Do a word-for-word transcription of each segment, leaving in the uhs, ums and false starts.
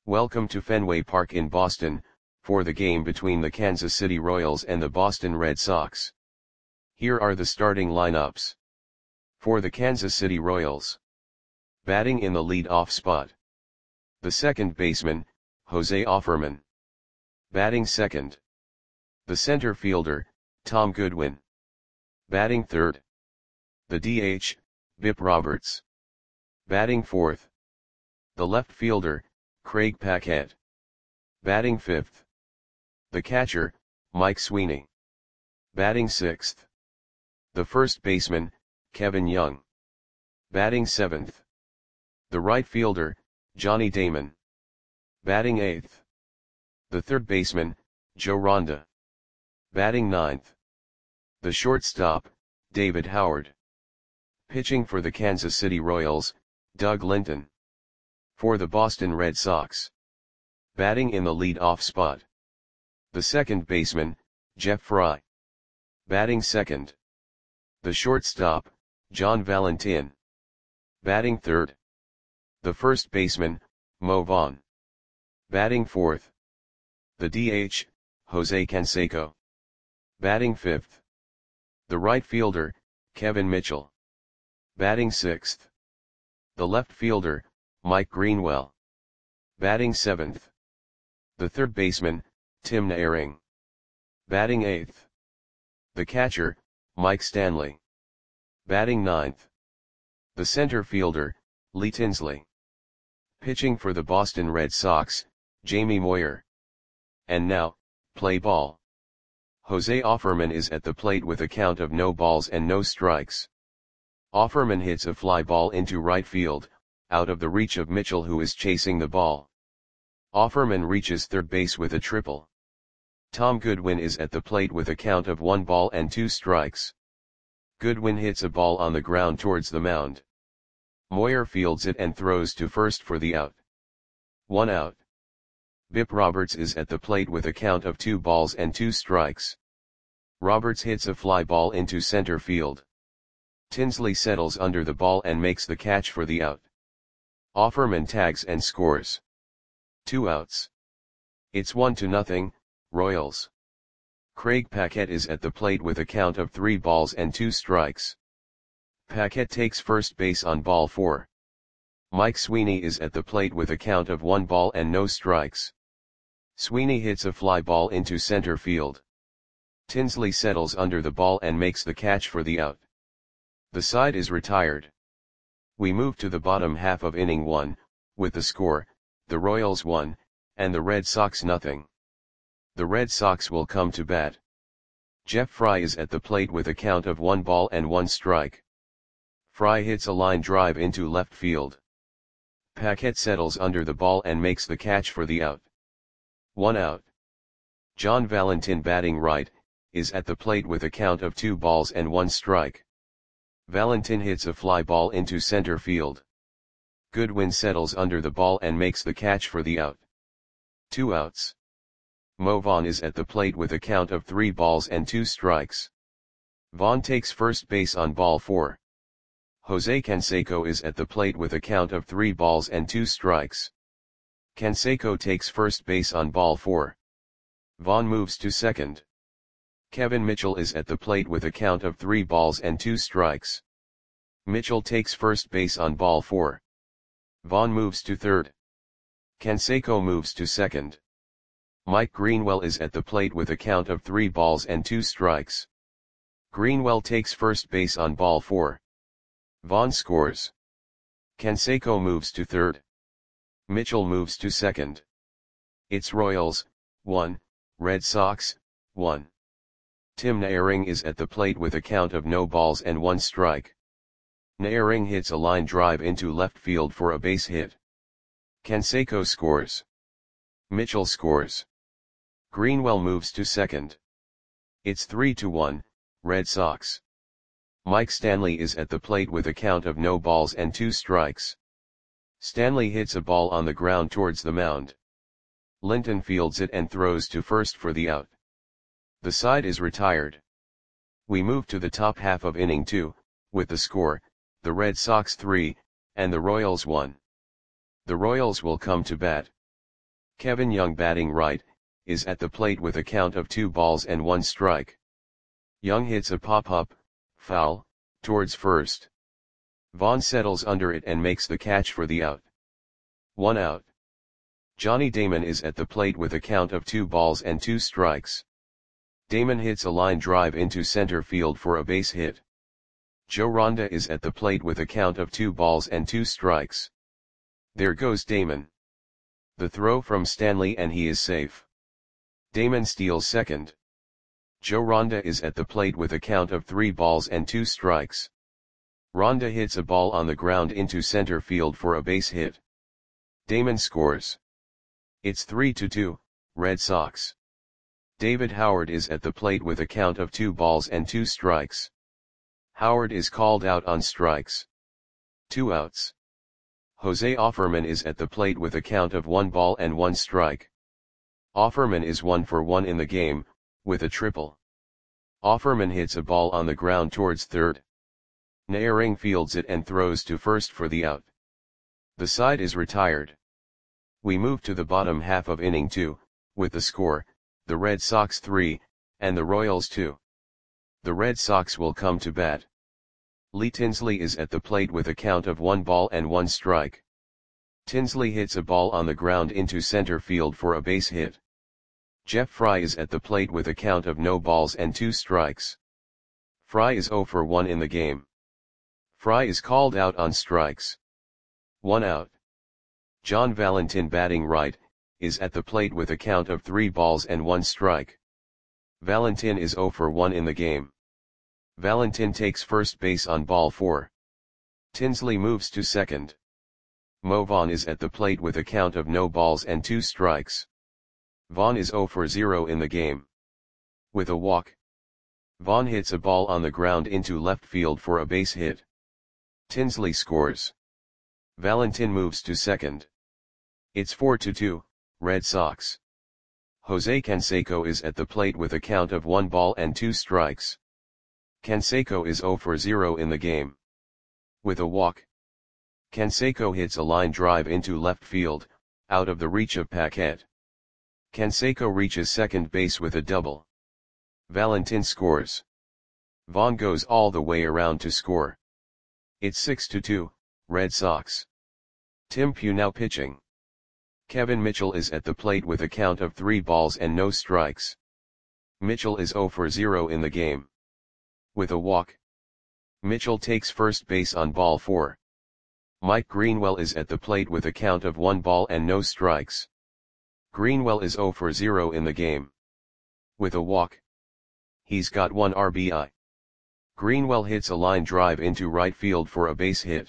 Welcome to Fenway Park in Boston, for the game between the Kansas City Royals and the Boston Red Sox. Here are the starting lineups. For the Kansas City Royals. Batting in the lead-off spot. The second baseman, Jose Offerman. Batting second. The center fielder, Tom Goodwin. Batting third. The D H, Bip Roberts. Batting fourth. The left fielder, Craig Paquette. Batting fifth. The catcher, Mike Sweeney. Batting sixth. The first baseman, Kevin Young. Batting seventh. The right fielder, Johnny Damon. Batting eighth. The third baseman, Joe Ronda. Batting ninth. The shortstop, David Howard. Pitching for the Kansas City Royals, Doug Linton. For the Boston Red Sox. Batting in the lead-off spot. The second baseman, Jeff Fry. Batting second. The shortstop, John Valentin. Batting third. The first baseman, Mo Vaughn. Batting fourth. The D H, Jose Canseco. Batting fifth. The right fielder, Kevin Mitchell. Batting sixth. The left fielder, Mike Greenwell. Batting seventh. The third baseman, Tim Naehring. Batting eighth. The catcher, Mike Stanley. Batting ninth. The center fielder, Lee Tinsley. Pitching for the Boston Red Sox, Jamie Moyer. And now, play ball. Jose Offerman is at the plate with a count of no balls and no strikes. Offerman hits a fly ball into right field, out of the reach of Mitchell, who is chasing the ball. Offerman reaches third base with a triple. Tom Goodwin is at the plate with a count of one ball and two strikes. Goodwin hits a ball on the ground towards the mound. Moyer fields it and throws to first for the out. One out. Bip Roberts is at the plate with a count of two balls and two strikes. Roberts hits a fly ball into center field. Tinsley settles under the ball and makes the catch for the out. Offerman tags and scores. Two outs. It's one to nothing, Royals. Craig Paquette is at the plate with a count of three balls and two strikes. Paquette takes first base on ball four. Mike Sweeney is at the plate with a count of one ball and no strikes. Sweeney hits a fly ball into center field. Tinsley settles under the ball and makes the catch for the out. The side is retired. We move to the bottom half of inning one, with the score, the Royals one, and the Red Sox nothing. The Red Sox will come to bat. Jeff Fry is at the plate with a count of one ball and one strike. Fry hits a line drive into left field. Paquette settles under the ball and makes the catch for the out. One out. John Valentin, batting right, is at the plate with a count of two balls and one strike. Valentin hits a fly ball into center field. Goodwin settles under the ball and makes the catch for the out. Two outs. Mo Vaughn is at the plate with a count of three balls and two strikes. Vaughn takes first base on ball four. Jose Canseco is at the plate with a count of three balls and two strikes. Canseco takes first base on ball four. Vaughn moves to second. Kevin Mitchell is at the plate with a count of three balls and two strikes. Mitchell takes first base on ball four. Vaughn moves to third. Canseco moves to second. Mike Greenwell is at the plate with a count of three balls and two strikes. Greenwell takes first base on ball four. Vaughn scores. Canseco moves to third. Mitchell moves to second. It's Royals, one, Red Sox, one. Tim Naehring is at the plate with a count of no balls and one strike. Naehring hits a line drive into left field for a base hit. Canseco scores. Mitchell scores. Greenwell moves to second. It's three to one, Red Sox. Mike Stanley is at the plate with a count of no balls and two strikes. Stanley hits a ball on the ground towards the mound. Linton fields it and throws to first for the out. The side is retired. We move to the top half of inning two, with the score, the Red Sox three, and the Royals one. The Royals will come to bat. Kevin Young batting right, is at the plate with a count of two balls and one strike. Young hits a pop-up, foul, towards first. Vaughn settles under it and makes the catch for the out. One out. Johnny Damon is at the plate with a count of two balls and two strikes. Damon hits a line drive into center field for a base hit. Joe Ronda is at the plate with a count of two balls and two strikes. There goes Damon. The throw from Stanley and he is safe. Damon steals second. Joe Ronda is at the plate with a count of three balls and two strikes. Ronda hits a ball on the ground into center field for a base hit. Damon scores. It's three to two, Red Sox. David Howard is at the plate with a count of two balls and two strikes. Howard is called out on strikes. Two outs. Jose Offerman is at the plate with a count of one ball and one strike. Offerman is one for one in the game, with a triple. Offerman hits a ball on the ground towards third. Naehring fields it and throws to first for the out. The side is retired. We move to the bottom half of inning two, with the score, the Red Sox three, and the Royals two. The Red Sox will come to bat. Lee Tinsley is at the plate with a count of one ball and one strike. Tinsley hits a ball on the ground into center field for a base hit. Jeff Fry is at the plate with a count of no balls and two strikes. Fry is zero for one in the game. Fry is called out on strikes. One out. John Valentin batting right, is at the plate with a count of three balls and one strike. Valentin is zero for one in the game. Valentin takes first base on ball four. Tinsley moves to second. Mo Vaughn is at the plate with a count of no balls and two strikes. Vaughn is zero for zero in the game. With a walk. Vaughn hits a ball on the ground into left field for a base hit. Tinsley scores. Valentin moves to second. It's four to two, Red Sox. Jose Canseco is at the plate with a count of one ball and two strikes. Canseco is zero for zero in the game. With a walk. Canseco hits a line drive into left field, out of the reach of Paquette. Canseco reaches second base with a double. Valentin scores. Vaughn goes all the way around to score. It's six to two, Red Sox. Tim Pugh now pitching. Kevin Mitchell is at the plate with a count of three balls and no strikes. Mitchell is zero for zero in the game. With a walk. Mitchell takes first base on ball four. Mike Greenwell is at the plate with a count of one ball and no strikes. Greenwell is zero for zero in the game. With a walk. He's got one R B I. Greenwell hits a line drive into right field for a base hit.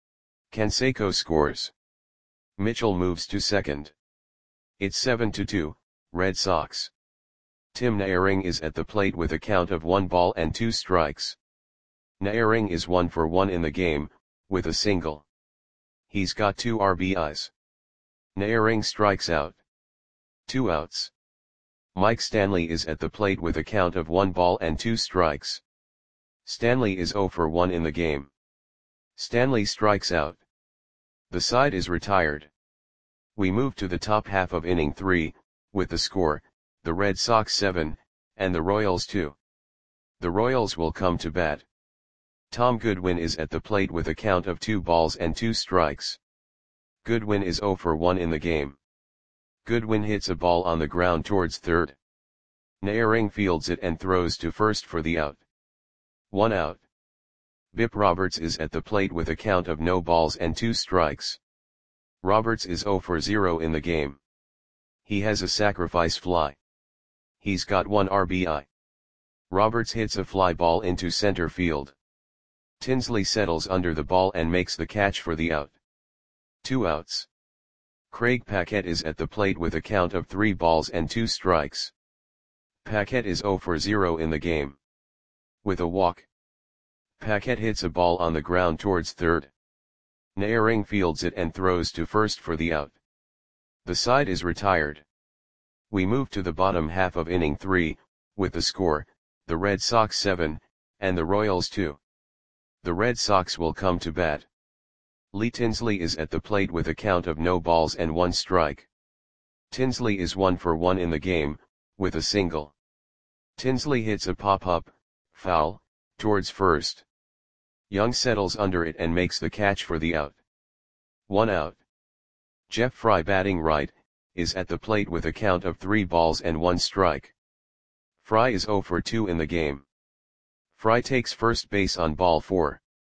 Canseco scores. Mitchell moves to second. It's seven to two, Red Sox. Tim Naehring is at the plate with a count of one ball and two strikes. Naehring is one for one in the game, with a single. He's got two R B Is. Naehring strikes out. Two outs. Mike Stanley is at the plate with a count of one ball and two strikes. Stanley is zero for one in the game. Stanley strikes out. The side is retired. We move to the top half of inning three, with the score, the Red Sox seven, and the Royals two. The Royals will come to bat. Tom Goodwin is at the plate with a count of two balls and two strikes. Goodwin is zero for one in the game. Goodwin hits a ball on the ground towards third. Naehring fields it and throws to first for the out. One out. Bip Roberts is at the plate with a count of no balls and two strikes. Roberts is zero for zero in the game. He has a sacrifice fly. He's got one R B I. Roberts hits a fly ball into center field. Tinsley settles under the ball and makes the catch for the out. Two outs. Craig Paquette is at the plate with a count of three balls and two strikes. Paquette is zero for zero in the game. With a walk. Paquette hits a ball on the ground towards third. Naehring fields it and throws to first for the out. The side is retired. We move to the bottom half of inning three, with the score, the Red Sox seven, and the Royals two. The Red Sox will come to bat. Lee Tinsley is at the plate with a count of no balls and one strike. Tinsley is one for one in the game, with a single. Tinsley hits a pop-up, foul, towards first. Young settles under it and makes the catch for the out. One out. Jeff Fry, batting right, is at the plate with a count of three balls and one strike. Fry is zero for two in the game. Fry takes first base on ball four.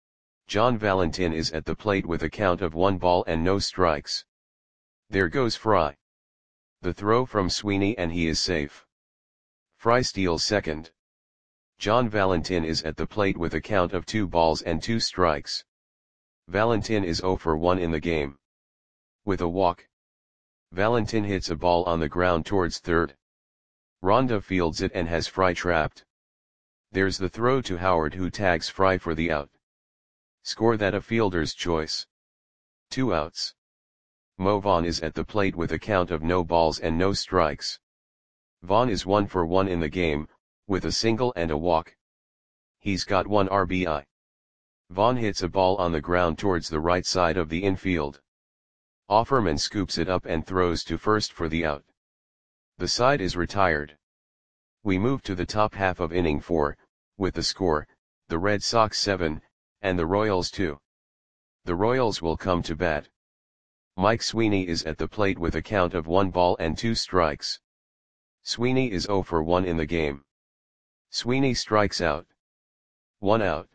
John Valentin is at the plate with a count of one ball and no strikes. There goes Fry. The throw from Sweeney and he is safe. Fry steals second. John Valentin is at the plate with a count of two balls and two strikes. Valentin is zero for one in the game. With a walk, Valentin hits a ball on the ground towards third. Ronda fields it and has Fry trapped. There's the throw to Howard, who tags Fry for the out. Score that a fielder's choice. Two outs. Mo Vaughn is at the plate with a count of no balls and no strikes. Vaughn is one for one in the game, with a single and a walk. He's got one R B I. Vaughn hits a ball on the ground towards the right side of the infield. Offerman scoops it up and throws to first for the out. The side is retired. We move to the top half of inning four, with the score, the Red Sox seven, and the Royals two. The Royals will come to bat. Mike Sweeney is at the plate with a count of one ball and two strikes. Sweeney is zero for one in the game. Sweeney strikes out. One out.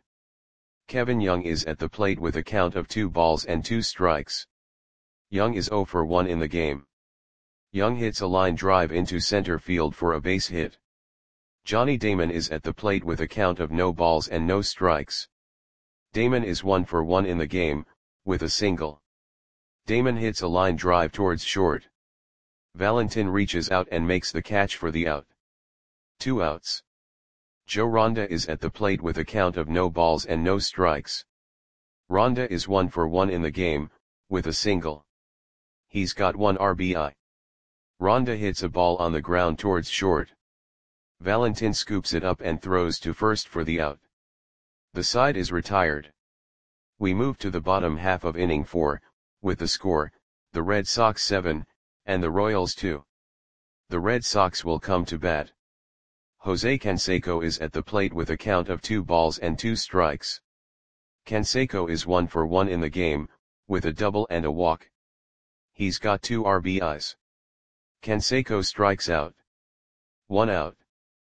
Kevin Young is at the plate with a count of two balls and two strikes. Young is zero for one in the game. Young hits a line drive into center field for a base hit. Johnny Damon is at the plate with a count of no balls and no strikes. Damon is one for one in the game, with a single. Damon hits a line drive towards short. Valentin reaches out and makes the catch for the out. Two outs. Joe Ronda is at the plate with a count of no balls and no strikes. Ronda is one for one in the game, with a single. He's got one R B I. Ronda hits a ball on the ground towards short. Valentin scoops it up and throws to first for the out. The side is retired. We move to the bottom half of inning four, with the score, the Red Sox seven, and the Royals two. The Red Sox will come to bat. Jose Canseco is at the plate with a count of two balls and two strikes. Canseco is one for one in the game, with a double and a walk. He's got two R B Is. Canseco strikes out. One out.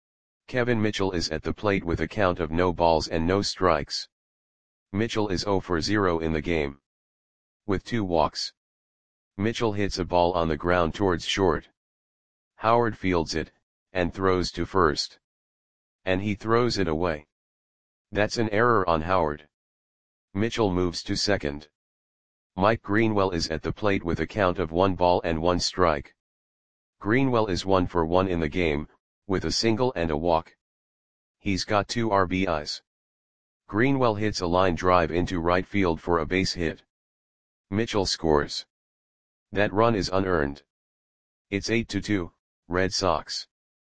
Kevin Mitchell is at the plate with a count of no balls and no strikes. Mitchell is zero for zero in the game. With two walks. Mitchell hits a ball on the ground towards short. Howard fields it, and throws to first. And he throws it away. That's an error on Howard. Mitchell moves to second. Mike Greenwell is at the plate with a count of one ball and one strike. Greenwell is one for one in the game, with a single and a walk. He's got two R B Is. Greenwell hits a line drive into right field for a base hit. Mitchell scores. That run is unearned. It's eight to two, Red Sox.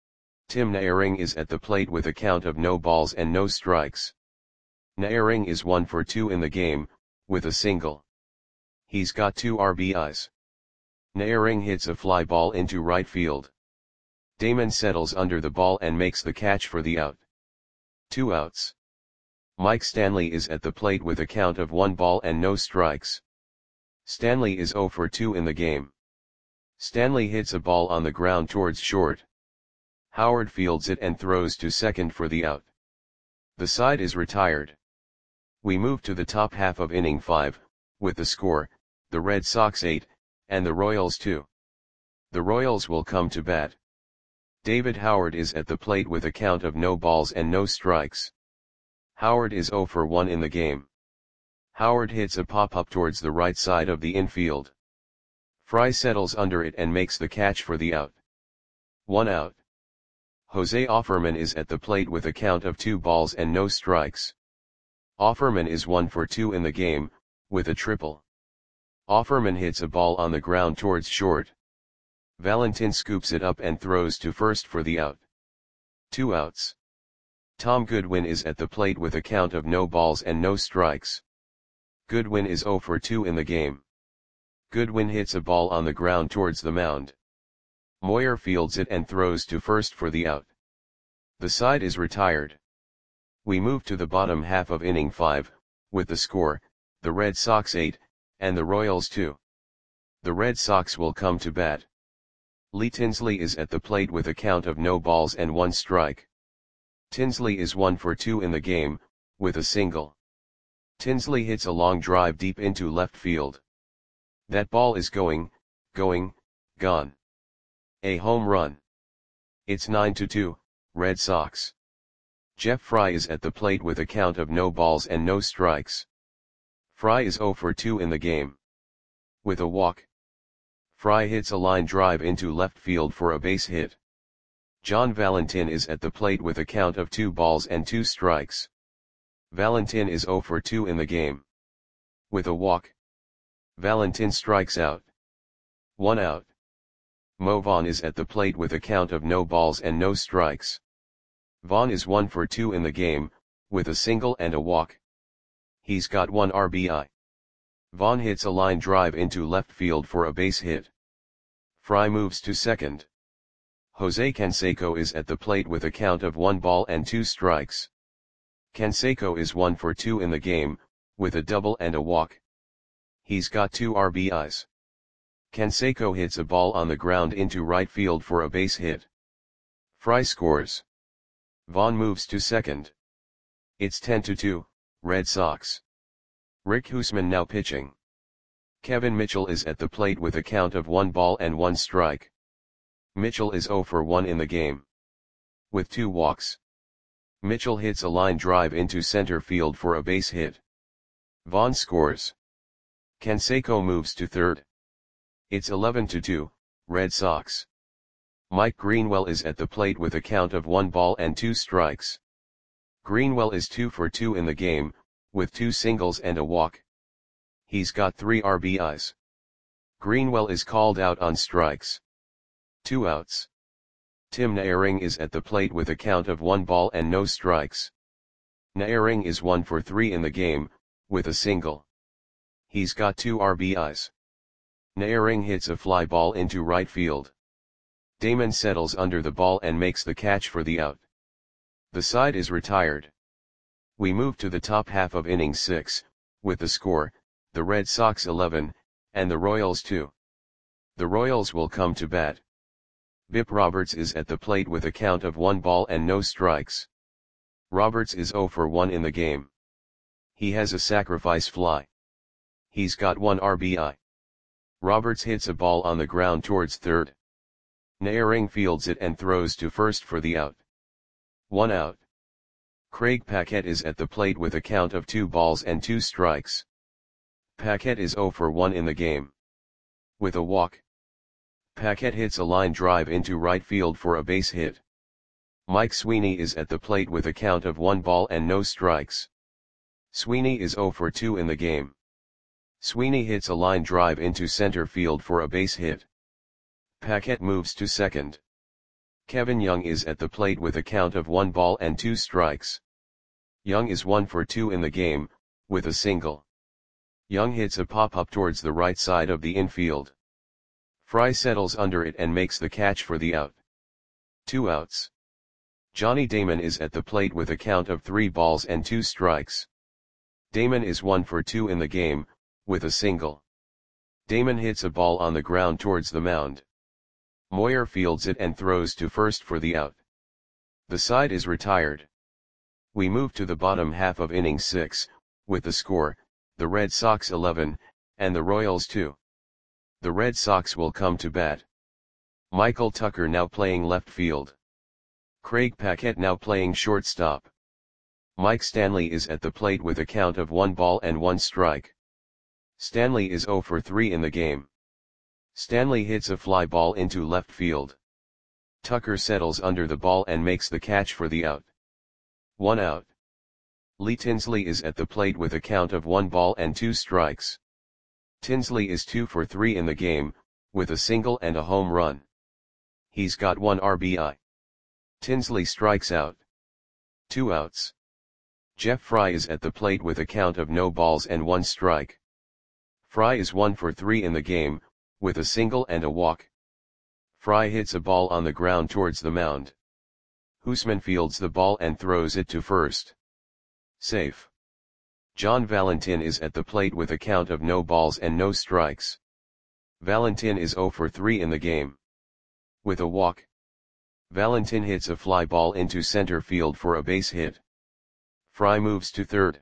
Tim Naehring is at the plate with a count of no balls and no strikes. Naehring is one for two in the game, with a single. He's got two R B Is. Naehring hits a fly ball into right field. Damon settles under the ball and makes the catch for the out. Two outs. Mike Stanley is at the plate with a count of one ball and no strikes. Stanley is zero for two in the game. Stanley hits a ball on the ground towards short. Howard fields it and throws to second for the out. The side is retired. We move to the top half of inning five, with the score, the Red Sox eight, and the Royals two. The Royals will come to bat. David Howard is at the plate with a count of no balls and no strikes. Howard is zero for one in the game. Howard hits a pop-up towards the right side of the infield. Fry settles under it and makes the catch for the out. One out. Jose Offerman is at the plate with a count of two balls and no strikes. Offerman is one for two in the game, with a triple. Offerman hits a ball on the ground towards short. Valentin scoops it up and throws to first for the out. Two outs. Tom Goodwin is at the plate with a count of no balls and no strikes. Goodwin is zero for two in the game. Goodwin hits a ball on the ground towards the mound. Moyer fields it and throws to first for the out. The side is retired. We move to the bottom half of inning five, with the score, the Red Sox eight, and the Royals two. The Red Sox will come to bat. Lee Tinsley is at the plate with a count of no balls and one strike. Tinsley is one for two in the game, with a single. Tinsley hits a long drive deep into left field. That ball is going, going, gone. A home run. It's nine to two, Red Sox. Jeff Fry is at the plate with a count of no balls and no strikes. Fry is zero for two in the game. With a walk. Fry hits a line drive into left field for a base hit. John Valentin is at the plate with a count of two balls and two strikes. Valentin is zero for two in the game. With a walk. Valentin strikes out. One out. Mo Vaughn is at the plate with a count of no balls and no strikes. Vaughn is one for two in the game, with a single and a walk. He's got one R B I. Vaughn hits a line drive into left field for a base hit. Fry moves to second. Jose Canseco is at the plate with a count of one ball and two strikes. Canseco is one for two in the game, with a double and a walk. He's got two R B Is. Canseco hits a ball on the ground into right field for a base hit. Fry scores. Vaughn moves to second. It's ten to two, Red Sox. Rick Hoosman now pitching. Kevin Mitchell is at the plate with a count of one ball and one strike. Mitchell is zero for one in the game. With two walks. Mitchell hits a line drive into center field for a base hit. Vaughn scores. Canseco moves to third. It's eleven to two, Red Sox. Mike Greenwell is at the plate with a count of one ball and two strikes. Greenwell is two for two in the game, with two singles and a walk. He's got three R B Is. Greenwell is called out on strikes. Two outs. Tim Naehring is at the plate with a count of one ball and no strikes. Naehring is one for three in the game, with a single. He's got two R B Is. Naehring hits a fly ball into right field. Damon settles under the ball and makes the catch for the out. The side is retired. We move to the top half of inning six, with the score, the Red Sox eleven, and the Royals two. The Royals will come to bat. Bip Roberts is at the plate with a count of one ball and no strikes. Roberts is zero for one in the game. He has a sacrifice fly. He's got one R B I. Roberts hits a ball on the ground towards third. Naehring fields it and throws to first for the out. One out. Craig Paquette is at the plate with a count of two balls and two strikes. Paquette is zero for one in the game. With a walk. Paquette hits a line drive into right field for a base hit. Mike Sweeney is at the plate with a count of one ball and no strikes. Sweeney is zero for two in the game. Sweeney hits a line drive into center field for a base hit. Paquette moves to second. Kevin Young is at the plate with a count of one ball and two strikes. Young is one for two in the game, with a single. Young hits a pop-up towards the right side of the infield. Fry settles under it and makes the catch for the out. Two outs. Johnny Damon is at the plate with a count of three balls and two strikes. Damon is one for two in the game, with a single. Damon hits a ball on the ground towards the mound. Moyer fields it and throws to first for the out. The side is retired. We move to the bottom half of inning six, with the score, the Red Sox eleven, and the Royals two. The Red Sox will come to bat. Michael Tucker now playing left field. Craig Paquette now playing shortstop. Mike Stanley is at the plate with a count of one ball and one strike. Stanley is zero for three in the game. Stanley hits a fly ball into left field. Tucker settles under the ball and makes the catch for the out. One out. Lee Tinsley is at the plate with a count of one ball and two strikes. Tinsley is two for three in the game, with a single and a home run. He's got one R B I. Tinsley strikes out. Two outs. Jeff Fry is at the plate with a count of no balls and one strike. Fry is one for three in the game, with a single and a walk. Fry hits a ball on the ground towards the mound. Hoosman fields the ball and throws it to first. Safe. John Valentin is at the plate with a count of no balls and no strikes. Valentin is zero for three in the game. With a walk, Valentin hits a fly ball into center field for a base hit. Fry moves to third.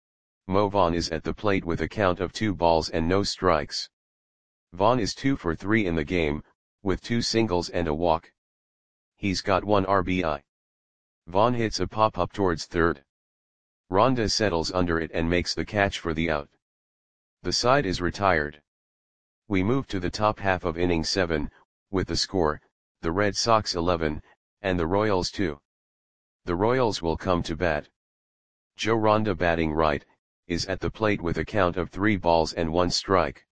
Mo Vaughn is at the plate with a count of two balls and no strikes. Vaughn is two for three in the game, with two singles and a walk. He's got one R B I. Vaughn hits a pop-up towards third. Ronda settles under it and makes the catch for the out. The side is retired. We move to the top half of inning seven, with the score, the Red Sox eleven, and the Royals two. The Royals will come to bat. Joe Ronda, batting right, is at the plate with a count of three balls and one strike.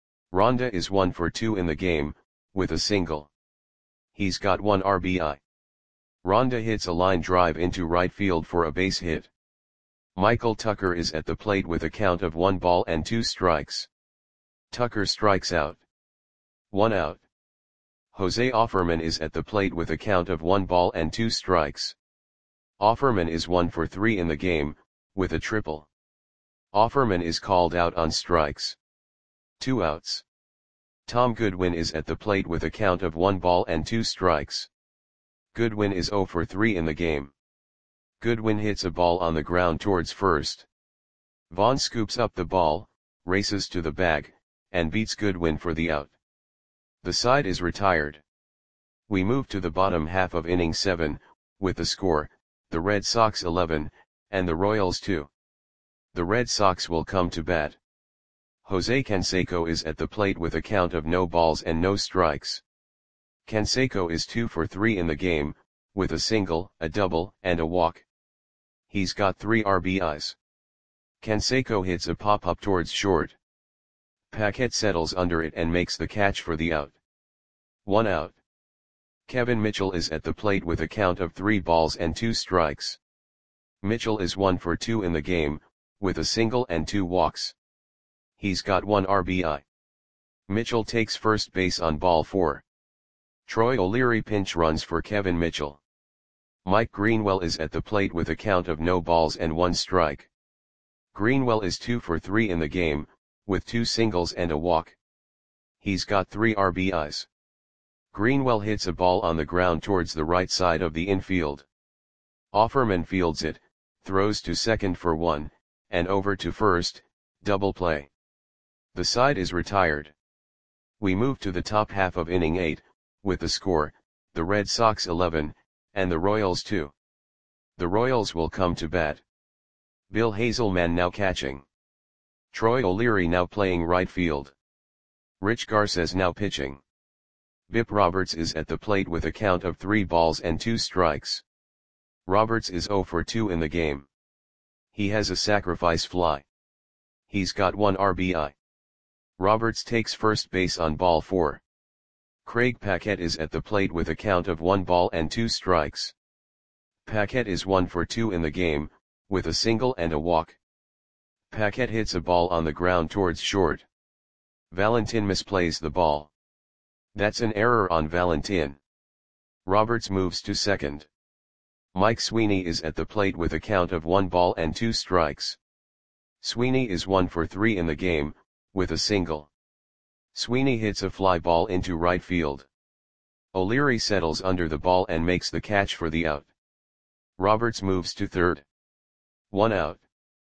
Ronda is one for two in the game, with a single. He's got one R B I. Ronda hits a line drive into right field for a base hit. Michael Tucker is at the plate with a count of one ball and two strikes. Tucker strikes out. One out. Jose Offerman is at the plate with a count of one ball and two strikes. Offerman is one for three in the game, with a triple. Offerman is called out on strikes. Two outs. Tom Goodwin is at the plate with a count of one ball and two strikes. Goodwin is zero for three in the game. Goodwin hits a ball on the ground towards first. Vaughn scoops up the ball, races to the bag, and beats Goodwin for the out. The side is retired. We move to the bottom half of inning seven, with the score, the Red Sox eleven, and the Royals two. The Red Sox will come to bat. Jose Canseco is at the plate with a count of no balls and no strikes. Canseco is two for three in the game, with a single, a double, and a walk. He's got three R B Is. Canseco hits a pop-up towards short. Paquette settles under it and makes the catch for the out. One out. Kevin Mitchell is at the plate with a count of three balls and two strikes. Mitchell is one for two in the game, with a single and two walks. He's got one R B I. Mitchell takes first base on ball four. Troy O'Leary pinch runs for Kevin Mitchell. Mike Greenwell is at the plate with a count of no balls and one strike. Greenwell is two for three in the game, with two singles and a walk. He's got three R B Is. Greenwell hits a ball on the ground towards the right side of the infield. Offerman fields it, throws to second for one, and over to first, double play. The side is retired. We move to the top half of inning eight, with the score, the Red Sox eleven, and the Royals two. The Royals will come to bat. Bill Hazelman now catching. Troy O'Leary now playing right field. Rich Garces now pitching. Bip Roberts is at the plate with a count of three balls and two strikes. Roberts is zero for two in the game. He has a sacrifice fly. He's got one R B I. Roberts takes first base on ball four. Craig Paquette is at the plate with a count of one ball and two strikes. Paquette is one for two in the game, with a single and a walk. Paquette hits a ball on the ground towards short. Valentin misplays the ball. That's an error on Valentin. Roberts moves to second. Mike Sweeney is at the plate with a count of one ball and two strikes. Sweeney is one for three in the game, with a single. Sweeney hits a fly ball into right field. O'Leary settles under the ball and makes the catch for the out. Roberts moves to third. One out.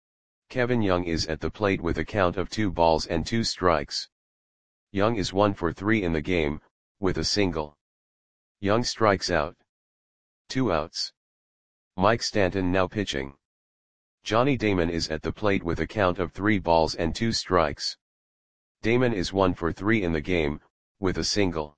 Kevin Young is at the plate with a count of two balls and two strikes. Young is one for three in the game, with a single. Young strikes out. Two outs. Mike Stanton now pitching. Johnny Damon is at the plate with a count of three balls and two strikes. Damon is one for three in the game, with a single.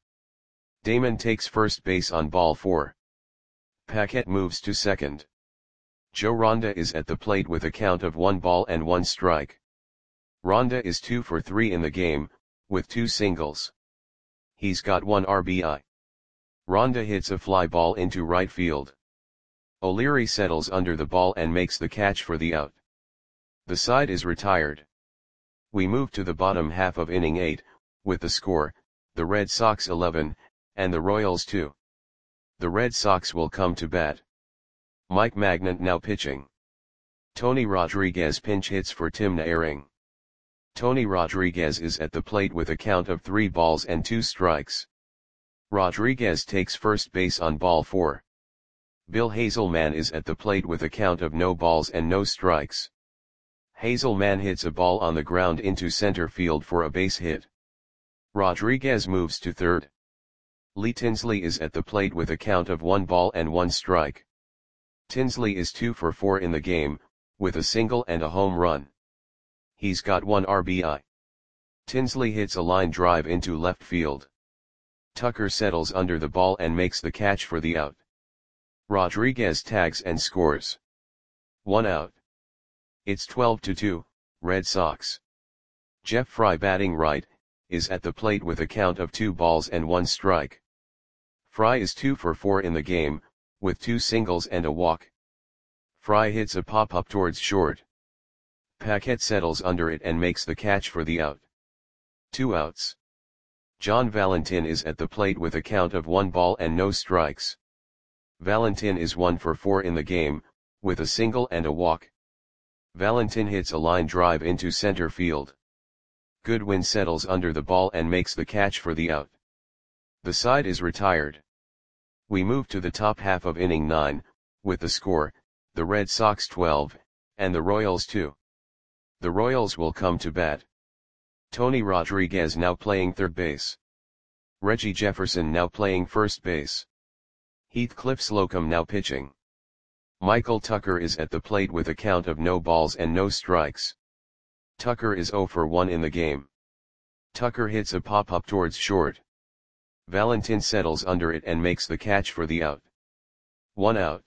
Damon takes first base on ball four. Paquette moves to second. Joe Ronda is at the plate with a count of one ball and one strike. Ronda is two for three in the game, with two singles. He's got one R B I. Ronda hits a fly ball into right field. O'Leary settles under the ball and makes the catch for the out. The side is retired. We move to the bottom half of inning eight, with the score, the Red Sox eleven, and the Royals two. The Red Sox will come to bat. Mike Magnant now pitching. Tony Rodriguez pinch hits for Tim Naehring. Tony Rodriguez is at the plate with a count of three balls and two strikes. Rodriguez takes first base on ball four. Bill Hazelman is at the plate with a count of no balls and no strikes. Hazelman hits a ball on the ground into center field for a base hit. Rodriguez moves to third. Lee Tinsley is at the plate with a count of one ball and one strike. Tinsley is two for four in the game, with a single and a home run. He's got one R B I. Tinsley hits a line drive into left field. Tucker settles under the ball and makes the catch for the out. Rodriguez tags and scores. One out. It's twelve to two, Red Sox. Jeff Fry, batting right, is at the plate with a count of two balls and one strike. Fry is two for four in the game, with two singles and a walk. Fry hits a pop-up towards short. Paquette settles under it and makes the catch for the out. Two outs. John Valentin is at the plate with a count of one ball and no strikes. Valentin is one for four in the game, with a single and a walk. Valentin hits a line drive into center field. Goodwin settles under the ball and makes the catch for the out. The side is retired. We move to the top half of inning nine, with the score, the Red Sox twelve, and the Royals two. The Royals will come to bat. Tony Rodriguez now playing third base. Reggie Jefferson now playing first base. Heathcliff Slocum now pitching. Michael Tucker is at the plate with a count of no balls and no strikes. Tucker is zero for one in the game. Tucker hits a pop-up towards short. Valentin settles under it and makes the catch for the out. One out.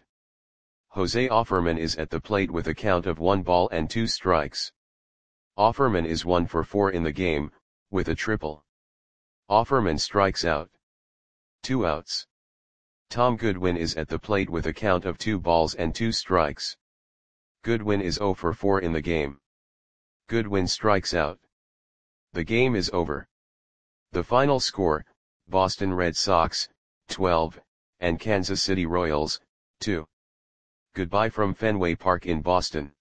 Jose Offerman is at the plate with a count of one ball and two strikes. Offerman is one for four in the game, with a triple. Offerman strikes out. Two outs. Tom Goodwin is at the plate with a count of two balls and two strikes. Goodwin is zero for four in the game. Goodwin strikes out. The game is over. The final score, Boston Red Sox, twelve, and Kansas City Royals, two. Goodbye from Fenway Park in Boston.